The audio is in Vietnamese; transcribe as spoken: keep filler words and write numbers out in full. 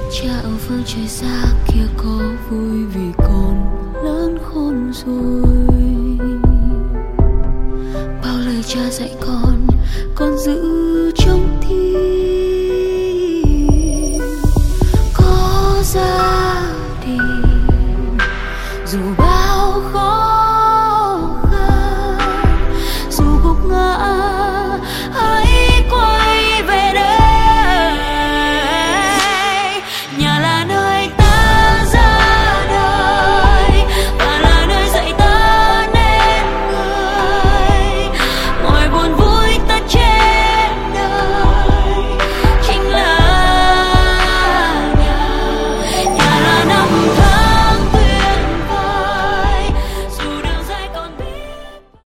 Cha ở phương trời xa kia có vui vì con lớn khôn rồi. Bao lời cha dạy con, con giữ